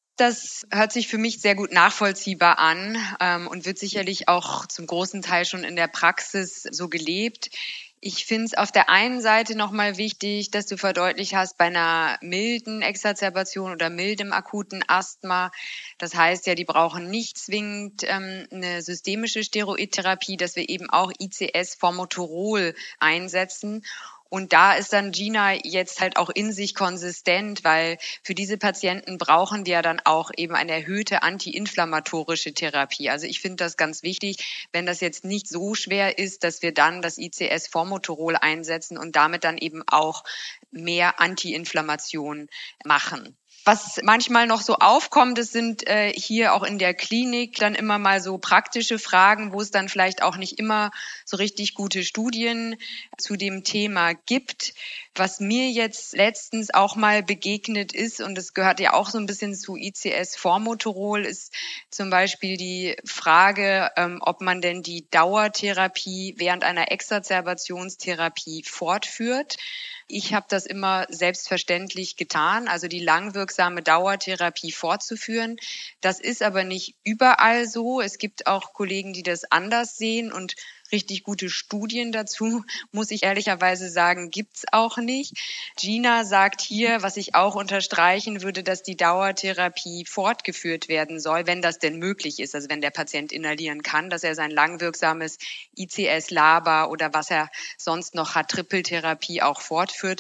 Speaker 3: Das hört sich für mich sehr gut nachvollziehbar an und wird sicherlich auch zum großen Teil schon in der Praxis so gelebt. Ich finde es auf der einen Seite nochmal wichtig, dass du verdeutlicht hast, bei einer milden Exacerbation oder mildem akuten Asthma, das heißt ja, die brauchen nicht zwingend eine systemische Steroidtherapie, dass wir eben auch ICS-Formoterol einsetzen. Und da ist dann Gina jetzt halt auch in sich konsistent, weil für diese Patienten brauchen wir dann auch eben eine erhöhte antiinflammatorische Therapie. Also ich finde das ganz wichtig, wenn das jetzt nicht so schwer ist, dass wir dann das ICS-Formoterol einsetzen und damit dann eben auch mehr Antiinflammation machen. Was manchmal noch so aufkommt, das sind hier auch in der Klinik dann immer mal so praktische Fragen, wo es dann vielleicht auch nicht immer so richtig gute Studien zu dem Thema gibt. Was mir jetzt letztens auch mal begegnet ist, und das gehört ja auch so ein bisschen zu ICS-Formoterol, ist zum Beispiel die Frage, ob man denn die Dauertherapie während einer Exacerbationstherapie fortführt. Ich habe das immer selbstverständlich getan, also die langwirksame Dauertherapie fortzuführen. Das ist aber nicht überall so. Es gibt auch Kollegen, die das anders sehen und richtig gute Studien dazu, muss ich ehrlicherweise sagen, gibt's auch nicht. Gina sagt hier, was ich auch unterstreichen würde, dass die Dauertherapie fortgeführt werden soll, wenn das denn möglich ist, also wenn der Patient inhalieren kann, dass er sein langwirksames ICS-LABA oder was er sonst noch hat, Trippeltherapie auch fortführt.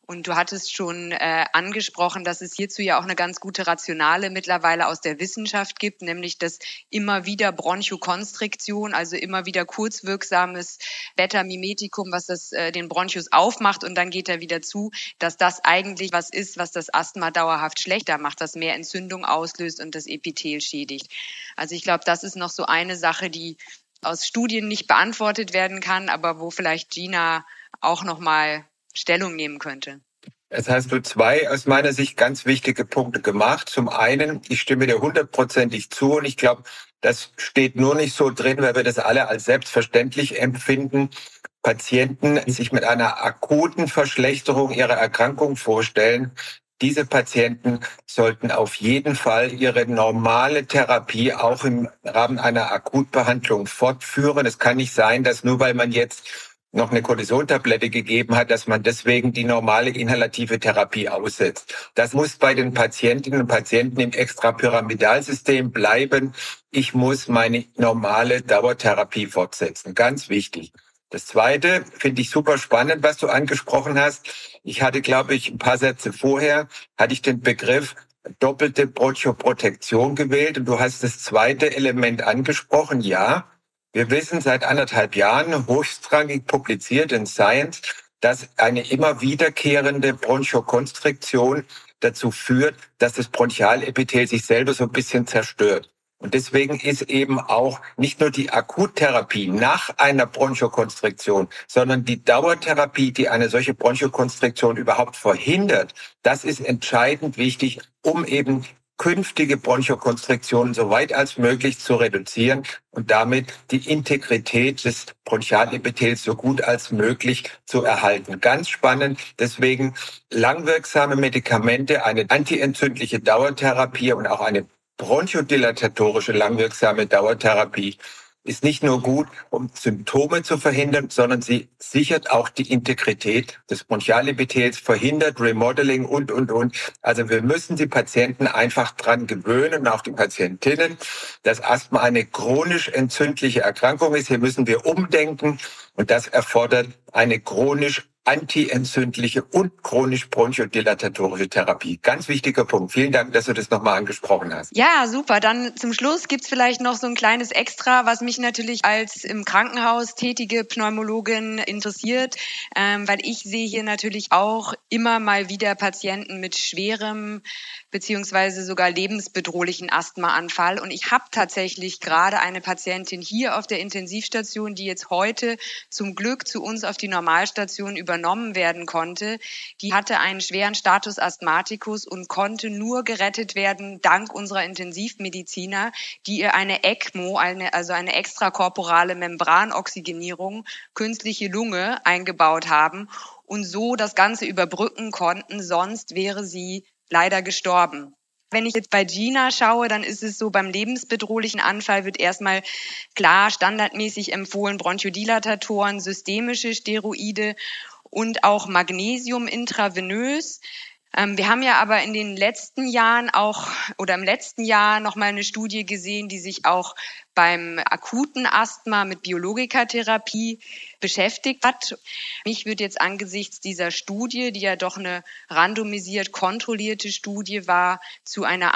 Speaker 3: Und du hattest schon angesprochen, dass es hierzu ja auch eine ganz gute Rationale mittlerweile aus der Wissenschaft gibt, nämlich dass immer wieder Bronchokonstriktion, also immer wieder kurzwirksames Beta-Mimetikum, was den Bronchus aufmacht und dann geht er wieder zu, dass das eigentlich was ist, was das Asthma dauerhaft schlechter macht, was mehr Entzündung auslöst und das Epithel schädigt. Also ich glaube, das ist noch so eine Sache, die aus Studien nicht beantwortet werden kann, aber wo vielleicht Gina auch noch mal Stellung nehmen könnte.
Speaker 4: Jetzt hast du zwei aus meiner Sicht ganz wichtige Punkte gemacht. Zum einen, ich stimme dir 100%ig zu und ich glaube, das steht nur nicht so drin, weil wir das alle als selbstverständlich empfinden. Patienten sich mit einer akuten Verschlechterung ihrer Erkrankung vorstellen. Diese Patienten sollten auf jeden Fall ihre normale Therapie auch im Rahmen einer Akutbehandlung fortführen. Es kann nicht sein, dass nur weil man jetzt noch eine Cortisontablette gegeben hat, dass man deswegen die normale inhalative Therapie aussetzt. Das muss bei den Patientinnen und Patienten im Extrapyramidalsystem bleiben. Ich muss meine normale Dauertherapie fortsetzen. Ganz wichtig. Das Zweite finde ich super spannend, was du angesprochen hast. Ich hatte, glaube ich, ein paar Sätze vorher, hatte ich den Begriff doppelte Bronchoprotektion gewählt und du hast das zweite Element angesprochen. Ja, wir wissen seit 1,5 Jahren, hochstrangig publiziert in Science, dass eine immer wiederkehrende Bronchokonstriktion dazu führt, dass das Bronchialepithel sich selber so ein bisschen zerstört. Und deswegen ist eben auch nicht nur die Akuttherapie nach einer Bronchokonstriktion, sondern die Dauertherapie, die eine solche Bronchokonstriktion überhaupt verhindert, das ist entscheidend wichtig, um eben künftige Bronchokonstriktionen so weit als möglich zu reduzieren und damit die Integrität des Bronchialepithels so gut als möglich zu erhalten. Ganz spannend, deswegen langwirksame Medikamente, eine antientzündliche Dauertherapie und auch eine bronchodilatatorische langwirksame Dauertherapie ist nicht nur gut, um Symptome zu verhindern, sondern sie sichert auch die Integrität des Bronchialepithels, verhindert Remodeling und. Also wir müssen die Patienten einfach dran gewöhnen, und auch die Patientinnen, dass Asthma eine chronisch entzündliche Erkrankung ist. Hier müssen wir umdenken und das erfordert eine chronisch antientzündliche und chronisch bronchodilatatorische Therapie. Ganz wichtiger Punkt. Vielen Dank, dass du das nochmal angesprochen hast.
Speaker 3: Ja, super. Dann zum Schluss gibt's vielleicht noch so ein kleines Extra, was mich natürlich als im Krankenhaus tätige Pneumologin interessiert, weil ich sehe hier natürlich auch immer mal wieder Patienten mit schwerem beziehungsweise sogar lebensbedrohlichen Asthmaanfall. Und ich habe tatsächlich gerade eine Patientin hier auf der Intensivstation, die jetzt heute zum Glück zu uns auf die Normalstation übernommen werden konnte. Die hatte einen schweren Status Asthmaticus und konnte nur gerettet werden dank unserer Intensivmediziner, die ihr eine ECMO, also eine extrakorporale Membranoxygenierung, künstliche Lunge eingebaut haben und so das Ganze überbrücken konnten. Sonst wäre sie leider gestorben. Wenn ich jetzt bei Gina schaue, dann ist es so, beim lebensbedrohlichen Anfall wird erstmal klar standardmäßig empfohlen Bronchodilatatoren, systemische Steroide und auch Magnesium intravenös. Wir haben ja aber in den letzten Jahren im letzten Jahr nochmal eine Studie gesehen, die sich auch beim akuten Asthma mit Biologikatherapie beschäftigt hat. Mich würde jetzt angesichts dieser Studie, die ja doch eine randomisiert kontrollierte Studie war, zu einer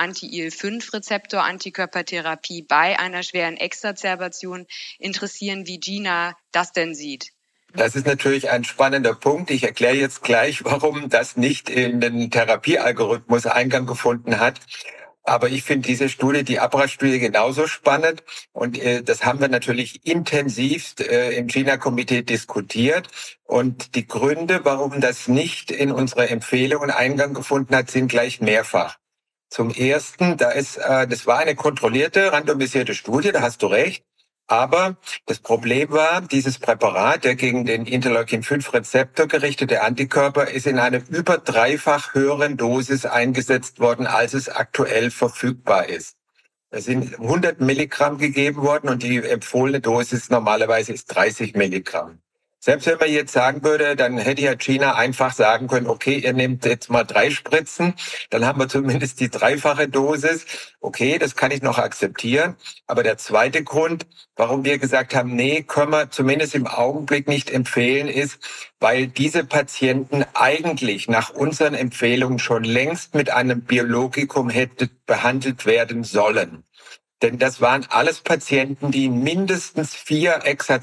Speaker 3: Anti-IL-5-Rezeptor-Antikörpertherapie bei einer schweren Exazerbation interessieren, wie Gina das denn sieht.
Speaker 4: Das ist natürlich ein spannender Punkt. Ich erkläre jetzt gleich, warum das nicht in den Therapiealgorithmus Eingang gefunden hat. Aber ich finde diese Studie, die ABRA-Studie, genauso spannend. Und das haben wir natürlich intensivst im GINA-Komitee diskutiert. Und die Gründe, warum das nicht in unsere Empfehlungen Eingang gefunden hat, sind gleich mehrfach. Zum Ersten, das war eine kontrollierte, randomisierte Studie, da hast du recht. Aber das Problem war, dieses Präparat, der gegen den Interleukin-5-Rezeptor gerichtete Antikörper, ist in einer über 3-fach höheren Dosis eingesetzt worden, als es aktuell verfügbar ist. Es sind 100 Milligramm gegeben worden und die empfohlene Dosis normalerweise ist 30 Milligramm. Selbst wenn man jetzt sagen würde, dann hätte ja China einfach sagen können, okay, ihr nehmt jetzt mal 3 Spritzen, dann haben wir zumindest die 3-fache Dosis. Okay, das kann ich noch akzeptieren. Aber der zweite Grund, warum wir gesagt haben, nee, können wir zumindest im Augenblick nicht empfehlen, ist, weil diese Patienten eigentlich nach unseren Empfehlungen schon längst mit einem Biologikum hätte behandelt werden sollen. Denn das waren alles Patienten, die mindestens 4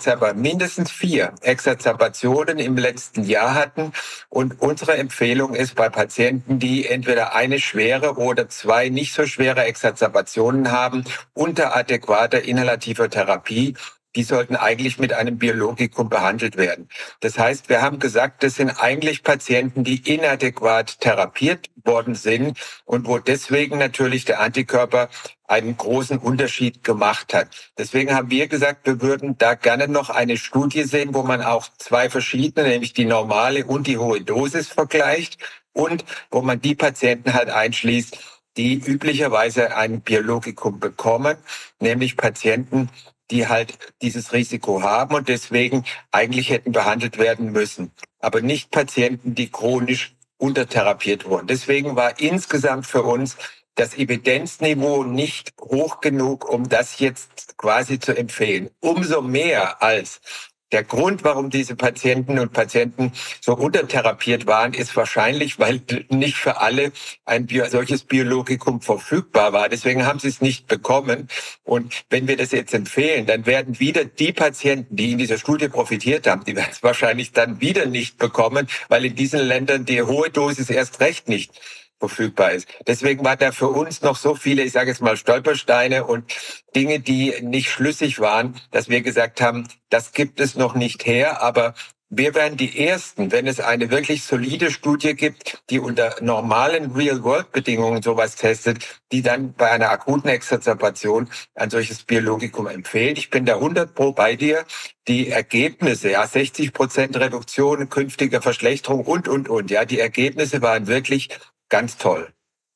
Speaker 4: Exacerbationen im letzten Jahr hatten. Und unsere Empfehlung ist bei Patienten, die entweder eine schwere oder 2 nicht so schwere Exacerbationen haben, unter adäquater inhalativer Therapie, die sollten eigentlich mit einem Biologikum behandelt werden. Das heißt, wir haben gesagt, das sind eigentlich Patienten, die inadäquat therapiert worden sind und wo deswegen natürlich der Antikörper einen großen Unterschied gemacht hat. Deswegen haben wir gesagt, wir würden da gerne noch eine Studie sehen, wo man auch 2 verschiedene, nämlich die normale und die hohe Dosis vergleicht und wo man die Patienten halt einschließt, die üblicherweise ein Biologikum bekommen, nämlich Patienten, die halt dieses Risiko haben und deswegen eigentlich hätten behandelt werden müssen. Aber nicht Patienten, die chronisch untertherapiert wurden. Deswegen war insgesamt für uns das Evidenzniveau nicht hoch genug, um das jetzt quasi zu empfehlen. Umso mehr als der Grund, warum diese Patienten und Patienten so untertherapiert waren, ist wahrscheinlich, weil nicht für alle ein solches Biologikum verfügbar war. Deswegen haben sie es nicht bekommen. Und wenn wir das jetzt empfehlen, dann werden wieder die Patienten, die in dieser Studie profitiert haben, die werden es wahrscheinlich dann wieder nicht bekommen, weil in diesen Ländern die hohe Dosis erst recht nicht verfügbar ist. Deswegen war da für uns noch so viele, ich sage jetzt mal, Stolpersteine und Dinge, die nicht schlüssig waren, dass wir gesagt haben, das gibt es noch nicht her, aber wir wären die Ersten, wenn es eine wirklich solide Studie gibt, die unter normalen Real-World-Bedingungen sowas testet, die dann bei einer akuten Exacerbation ein solches Biologikum empfiehlt. Ich bin da 100% bei dir. Die Ergebnisse, 60% Reduktion, künftige Verschlechterung und, die Ergebnisse waren wirklich ganz toll.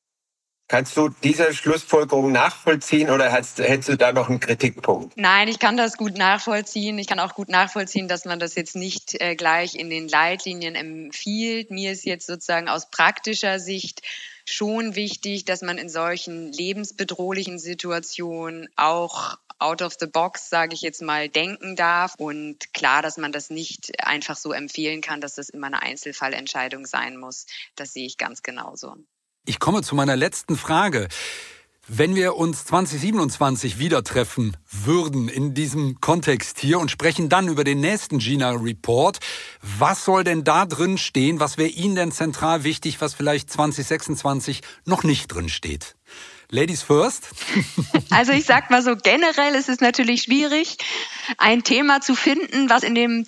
Speaker 4: Kannst du diese Schlussfolgerung nachvollziehen oder hättest du da noch einen Kritikpunkt?
Speaker 3: Nein, ich kann das gut nachvollziehen. Ich kann auch gut nachvollziehen, dass man das jetzt nicht gleich in den Leitlinien empfiehlt. Mir ist jetzt sozusagen aus praktischer Sicht schon wichtig, dass man in solchen lebensbedrohlichen Situationen auch out of the box, sage ich jetzt mal, denken darf. Und klar, dass man das nicht einfach so empfehlen kann, dass das immer eine Einzelfallentscheidung sein muss. Das sehe ich ganz genauso.
Speaker 2: Ich komme zu meiner letzten Frage. Wenn wir uns 2027 wieder treffen würden in diesem Kontext hier und sprechen dann über den nächsten GINA-Report, was soll denn da drin stehen? Was wäre Ihnen denn zentral wichtig, was vielleicht 2026 noch nicht drin steht? Ladies first.
Speaker 3: Also ich sag mal so, generell ist es natürlich schwierig, ein Thema zu finden, was in dem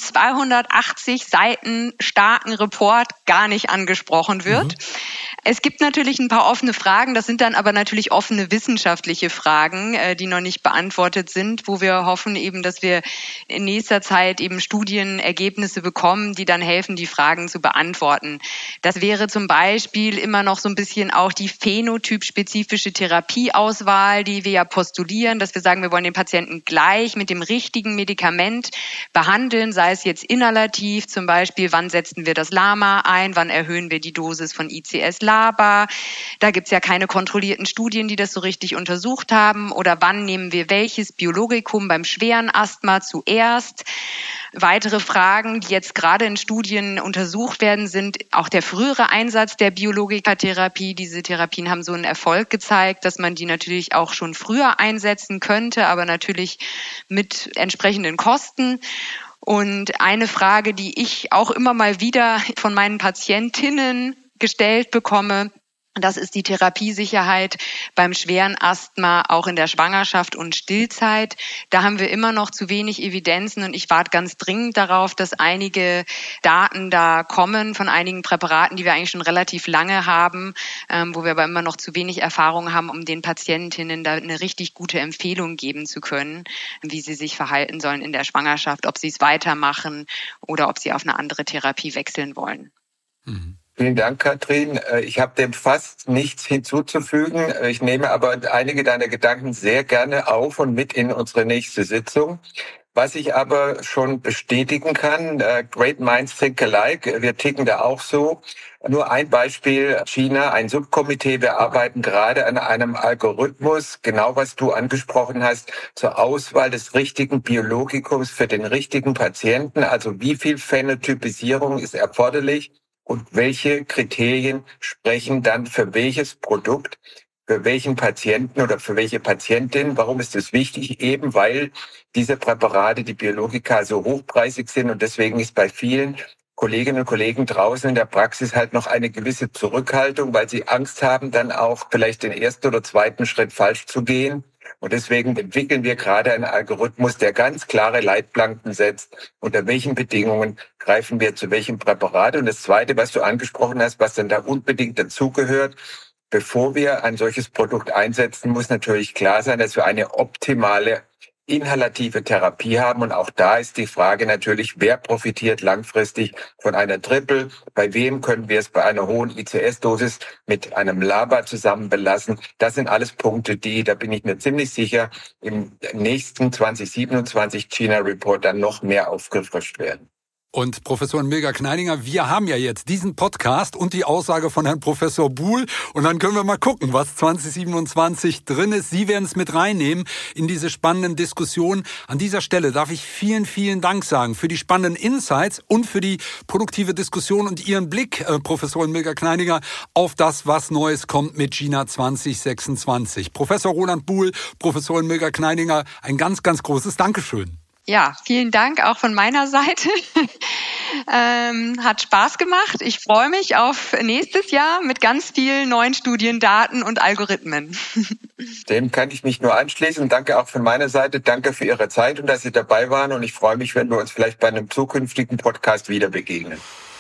Speaker 3: 280 Seiten starken Report gar nicht angesprochen wird. Es gibt natürlich ein paar offene Fragen, das sind dann aber natürlich offene wissenschaftliche Fragen, die noch nicht beantwortet sind, wo wir hoffen eben, dass wir in nächster Zeit eben Studienergebnisse bekommen, die dann helfen, die Fragen zu beantworten. Das wäre zum Beispiel immer noch so ein bisschen auch die phänotypspezifische Therapieauswahl, die wir ja postulieren, dass wir sagen, wir wollen den Patienten gleich mit dem richtigen Medikament behandeln, sei es jetzt inhalativ, zum Beispiel, wann setzen wir das LAMA ein, wann erhöhen wir die Dosis von ICS-LABA. Da gibt's ja keine kontrollierten Studien, die das so richtig untersucht haben. Oder wann nehmen wir welches Biologikum beim schweren Asthma zuerst? Weitere Fragen, die jetzt gerade in Studien untersucht werden, sind auch der frühere Einsatz der Biologikatherapie. Diese Therapien haben so einen Erfolg gezeigt, dass man die natürlich auch schon früher einsetzen könnte, aber natürlich mit entsprechenden Kosten. Und eine Frage, die ich auch immer mal wieder von meinen Patientinnen gestellt bekomme, das ist die Therapiesicherheit beim schweren Asthma, auch in der Schwangerschaft und Stillzeit. Da haben wir immer noch zu wenig Evidenzen und ich warte ganz dringend darauf, dass einige Daten da kommen von einigen Präparaten, die wir eigentlich schon relativ lange haben, wo wir aber immer noch zu wenig Erfahrung haben, um den Patientinnen da eine richtig gute Empfehlung geben zu können, wie sie sich verhalten sollen in der Schwangerschaft, ob sie es weitermachen oder ob sie auf eine andere Therapie wechseln wollen.
Speaker 2: Mhm.
Speaker 4: Vielen Dank, Katrin. Ich habe dem fast nichts hinzuzufügen. Ich nehme aber einige deiner Gedanken sehr gerne auf und mit in unsere nächste Sitzung. Was ich aber schon bestätigen kann, great minds think alike, wir ticken da auch so. Nur ein Beispiel, China, ein Subkomitee, wir arbeiten gerade an einem Algorithmus, genau was du angesprochen hast, zur Auswahl des richtigen Biologikums für den richtigen Patienten. Also wie viel Phänotypisierung ist erforderlich und welche Kriterien sprechen dann für welches Produkt, für welchen Patienten oder für welche Patientin. Warum ist das wichtig? Eben weil diese Präparate, die Biologika, so hochpreisig sind und deswegen ist bei vielen Kolleginnen und Kollegen draußen in der Praxis halt noch eine gewisse Zurückhaltung, weil sie Angst haben, dann auch vielleicht den ersten oder zweiten Schritt falsch zu gehen. Und deswegen entwickeln wir gerade einen Algorithmus, der ganz klare Leitplanken setzt, unter welchen Bedingungen greifen wir zu welchem Präparat. Und das Zweite, was du angesprochen hast, was dann da unbedingt dazugehört, bevor wir ein solches Produkt einsetzen, muss natürlich klar sein, dass wir eine optimale inhalative Therapie haben. Und auch da ist die Frage natürlich, wer profitiert langfristig von einer Triple? Bei wem können wir es bei einer hohen ICS-Dosis mit einem LABA zusammen belassen? Das sind alles Punkte, die, da bin ich mir ziemlich sicher, im nächsten 2027 China Report dann noch mehr aufgefrischt werden.
Speaker 2: Und Professorin Milger-Kneidinger, wir haben ja jetzt diesen Podcast und die Aussage von Herrn Professor Buhl. Und dann können wir mal gucken, was 2027 drin ist. Sie werden es mit reinnehmen in diese spannenden Diskussionen. An dieser Stelle darf ich vielen, vielen Dank sagen für die spannenden Insights und für die produktive Diskussion und Ihren Blick, Professorin Milger-Kneidinger, auf das, was Neues kommt mit China 2026. Professor Roland Buhl, Professorin Milger-Kneidinger, ein ganz, ganz großes Dankeschön.
Speaker 3: Ja, vielen Dank auch von meiner Seite. Hat Spaß gemacht. Ich freue mich auf nächstes Jahr mit ganz vielen neuen Studien, Daten und Algorithmen.
Speaker 4: Dem kann ich mich nur anschließen. Danke auch von meiner Seite. Danke für Ihre Zeit und dass Sie dabei waren. Und ich freue mich, wenn wir uns vielleicht bei einem zukünftigen Podcast wieder begegnen.